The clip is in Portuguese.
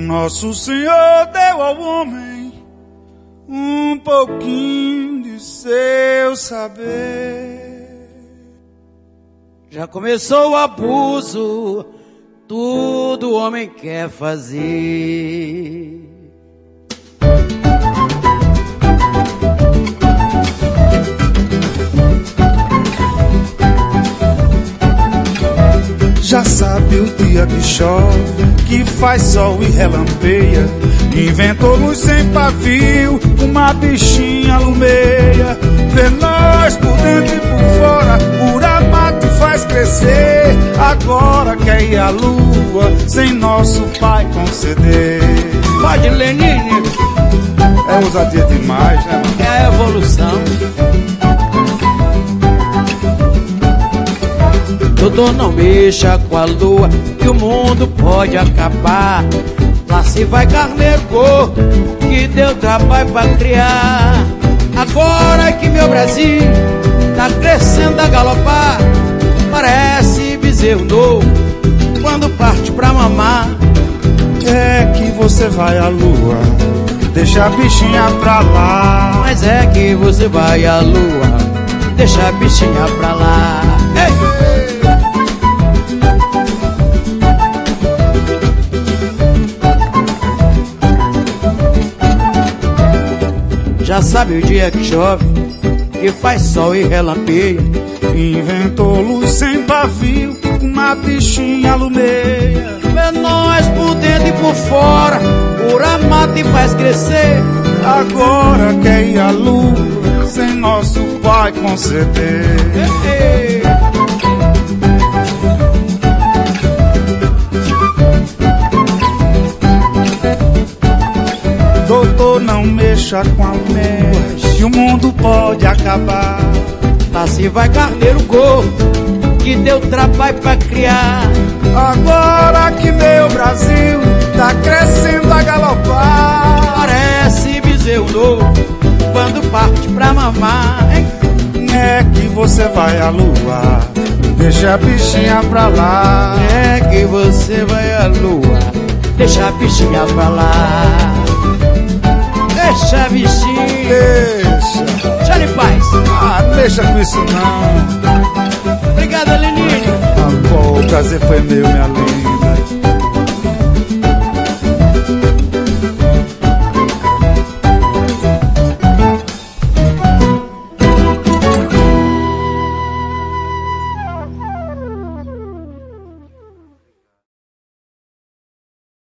Nosso Senhor deu ao homem um pouquinho de seu saber. Já começou o abuso, tudo o homem quer fazer. Já sabe o dia que chove, que faz sol e relampeia. Inventou luz sem pavio, uma bichinha alumeia. Vê nós por dentro e por fora, pura mata e faz crescer. Agora quer ir à lua, sem nosso pai conceder. Pode, Lenine. É ousadia demais, né, mano? É a evolução. Doutor, não mexa com a lua, que o mundo pode acabar. Lá se vai carneiro gordo, que deu trabalho pra criar. Agora que meu Brasil tá crescendo a galopar, parece bezerro novo quando parte pra mamar. É que você vai à lua, deixa a bichinha pra lá. Mas é que você vai à lua, deixa a bichinha pra lá. Ei! Já sabe o dia que chove, que faz sol e relampeia. Inventou luz sem pavio, uma bichinha alumeia. Vê nós por dentro e por fora, pura mata e faz crescer. Agora quer ir à lua, sem nosso pai conceder. Ei, ei. Doutor, não mexa com a lua, que o mundo pode acabar. Lá se vai carneiro gordo, que deu trabalho pra criar. Agora que meu Brasil tá crescendo a galopar, Parece bezerro novo quando parte pra mamar. é que você vai à lua, deixa a bichinha pra lá. É que você vai à lua, deixa a bichinha pra lá. Deixa a bichinha, Deixa. deixa em paz. Ah, deixa com isso não. Obrigado, Lenine. Ah, pô, o prazer foi meu, minha linda.